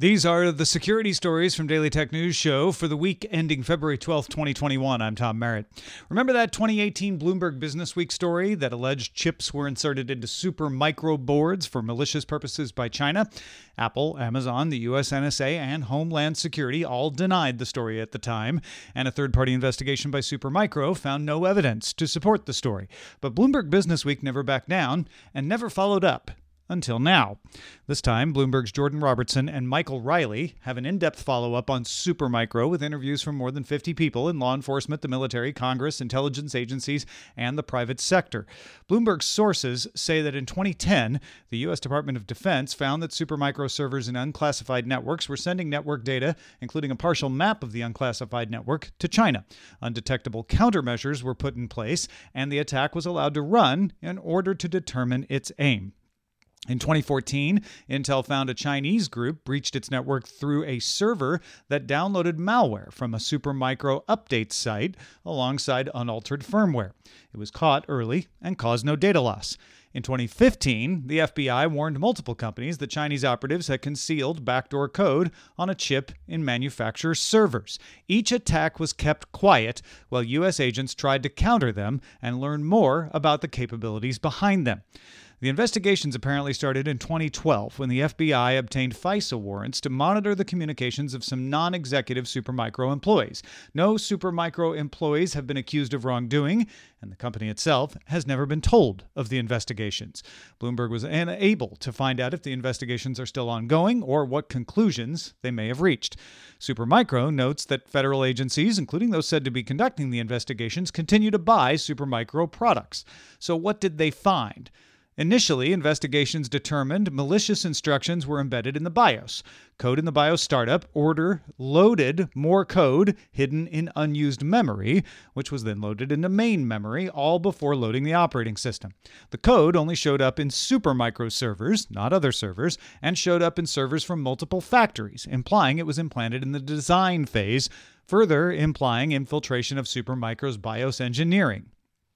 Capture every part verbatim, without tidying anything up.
These are the security stories from Daily Tech News Show for the week ending February twelfth, twenty twenty-one. I'm Tom Merritt. Remember that twenty eighteen Bloomberg Businessweek story that alleged chips were inserted into super micro boards for malicious purposes by China? Apple, Amazon, the U S N S A, and Homeland Security all denied the story at the time, and a third-party investigation by Supermicro found no evidence to support the story. But Bloomberg Businessweek never backed down and never followed up. Until now. This time, Bloomberg's Jordan Robertson and Michael Riley have an in-depth follow-up on Supermicro with interviews from more than fifty people in law enforcement, the military, Congress, intelligence agencies, and the private sector. Bloomberg's sources say that in twenty ten, the U S Department of Defense found that Supermicro servers in unclassified networks were sending network data, including a partial map of the unclassified network, to China. Undetectable countermeasures were put in place, and the attack was allowed to run in order to determine its aim. In twenty fourteen, Intel found a Chinese group breached its network through a server that downloaded malware from a Supermicro update site alongside unaltered firmware. It was caught early and caused no data loss. In twenty fifteen, the F B I warned multiple companies that Chinese operatives had concealed backdoor code on a chip in manufacturer servers. Each attack was kept quiet while U S agents tried to counter them and learn more about the capabilities behind them. The investigations apparently started in twenty twelve when the F B I obtained FISA warrants to monitor the communications of some non-executive Supermicro employees. No Supermicro employees have been accused of wrongdoing, and the company itself has never been told of the investigations. Bloomberg was unable to find out if the investigations are still ongoing or what conclusions they may have reached. Supermicro notes that federal agencies, including those said to be conducting the investigations, continue to buy Supermicro products. So what did they find? Initially, investigations determined malicious instructions were embedded in the BIOS. Code in the BIOS startup order loaded more code hidden in unused memory, which was then loaded into main memory, all before loading the operating system. The code only showed up in Supermicro servers, not other servers, and showed up in servers from multiple factories, implying it was implanted in the design phase, further implying infiltration of Supermicro's BIOS engineering.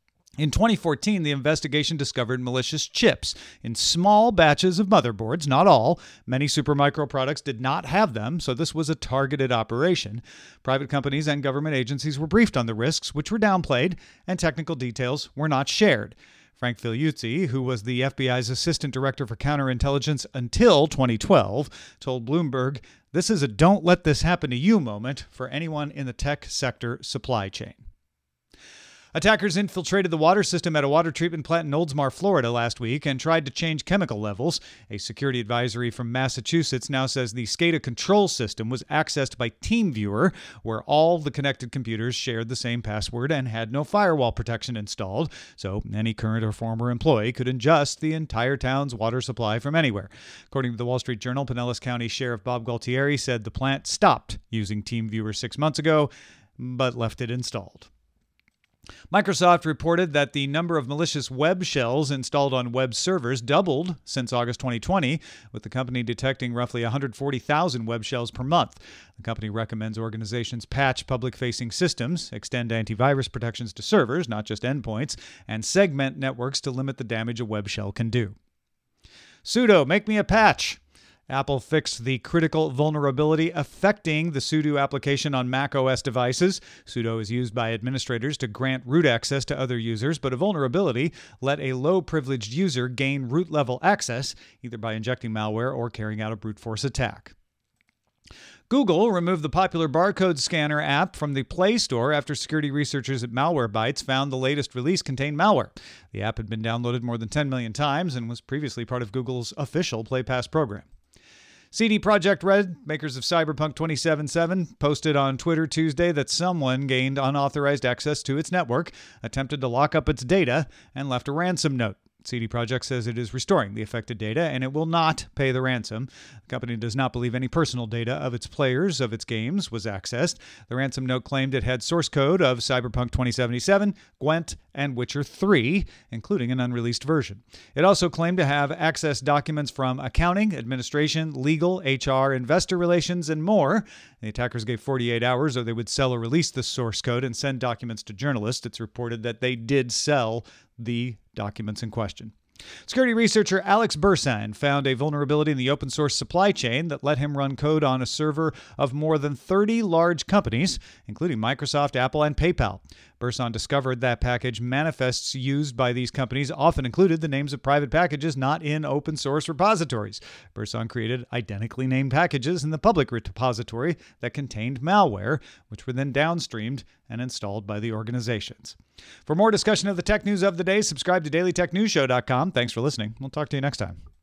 In twenty fourteen, the investigation discovered malicious chips in small batches of motherboards, not all. Many Supermicro products did not have them, so this was a targeted operation. Private companies and government agencies were briefed on the risks, which were downplayed, and technical details were not shared. Frank Figliuzzi, who was the F B I's assistant director for counterintelligence until twenty twelve, told Bloomberg, "This is a don't let this happen to you moment for anyone in the tech sector supply chain." Attackers infiltrated the water system at a water treatment plant in Oldsmar, Florida last week and tried to change chemical levels. A security advisory from Massachusetts now says the SCADA control system was accessed by TeamViewer, where all the connected computers shared the same password and had no firewall protection installed, so any current or former employee could ingest the entire town's water supply from anywhere. According to the Wall Street Journal, Pinellas County Sheriff Bob Gualtieri said the plant stopped using TeamViewer six months ago, but left it installed. Microsoft reported that the number of malicious web shells installed on web servers doubled since August twenty twenty, with the company detecting roughly one hundred forty thousand web shells per month. The company recommends organizations patch public-facing systems, extend antivirus protections to servers, not just endpoints, and segment networks to limit the damage a web shell can do. Sudo, make me a patch. Apple fixed the critical vulnerability affecting the Sudo application on macOS devices. Sudo is used by administrators to grant root access to other users, but a vulnerability let a low-privileged user gain root-level access, either by injecting malware or carrying out a brute force attack. Google removed the popular barcode scanner app from the Play Store after security researchers at Malwarebytes found the latest release contained malware. The app had been downloaded more than ten million times and was previously part of Google's official Play Pass program. C D Projekt Red, makers of Cyberpunk twenty seventy-seven, posted on Twitter Tuesday that someone gained unauthorized access to its network, attempted to lock up its data, and left a ransom note. C D Projekt says it is restoring the affected data and it will not pay the ransom. The company does not believe any personal data of its players of its games was accessed. The ransom note claimed it had source code of Cyberpunk twenty seventy-seven, Gwent, and Witcher three, including an unreleased version. It also claimed to have accessed documents from accounting, administration, legal, H R, investor relations, and more. The attackers gave forty-eight hours or they would sell or release the source code and send documents to journalists. It's reported that they did sell the documents in question. Security researcher Alex Bursan found a vulnerability in the open source supply chain that let him run code on a server of more than thirty large companies, including Microsoft, Apple, and PayPal. Bursan discovered that package manifests used by these companies often included the names of private packages not in open source repositories. Bursan created identically named packages in the public repository that contained malware, which were then downstreamed and installed by the organizations. For more discussion of the tech news of the day, subscribe to daily tech news show dot com. Thanks for listening. We'll talk to you next time.